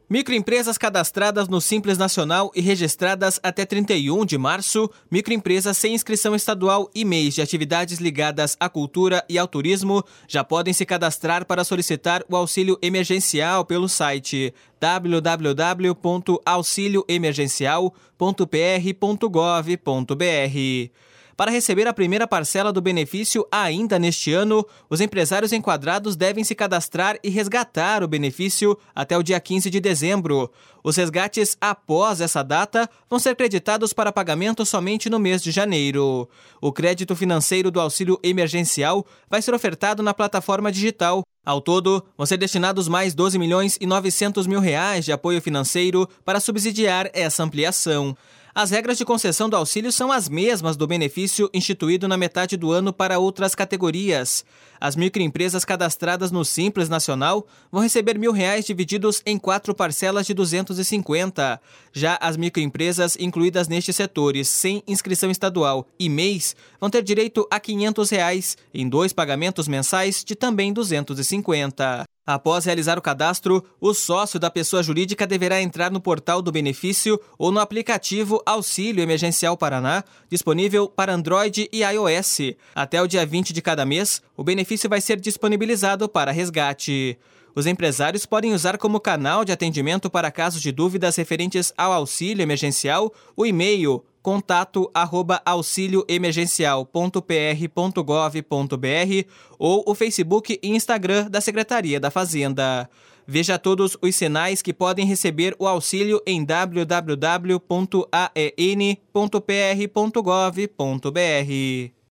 Microempresas cadastradas no Simples Nacional e registradas até 31 de março, microempresas sem inscrição estadual e MEIs de atividades ligadas à cultura e ao turismo já podem se cadastrar para solicitar o auxílio emergencial pelo site www.auxilioemergencial.pr.gov.br. Para receber a primeira parcela do benefício ainda neste ano, os empresários enquadrados devem se cadastrar e resgatar o benefício até o dia 15 de dezembro. Os resgates após essa data vão ser creditados para pagamento somente no mês de janeiro. O crédito financeiro do auxílio emergencial vai ser ofertado na plataforma digital. Ao todo, vão ser destinados mais 12 milhões e 900 mil reais de apoio financeiro para subsidiar essa ampliação. As regras de concessão do auxílio são as mesmas do benefício instituído na metade do ano para outras categorias. As microempresas cadastradas no Simples Nacional vão receber R$1.000 divididos em 4 parcelas de 250. Já as microempresas incluídas nestes setores sem inscrição estadual e MEIs vão ter direito a R$500 em 2 pagamentos mensais de também 250. Após realizar o cadastro, o sócio da pessoa jurídica deverá entrar no portal do benefício ou no aplicativo Auxílio Emergencial Paraná, disponível para Android e iOS. Até o dia 20 de cada mês, o benefício vai ser disponibilizado para resgate. Os empresários podem usar como canal de atendimento para casos de dúvidas referentes ao auxílio emergencial o e-mail contato@auxilioemergencial.pr.gov.br ou o Facebook e Instagram da Secretaria da Fazenda. Veja todos os sinais que podem receber o auxílio em www.aen.pr.gov.br.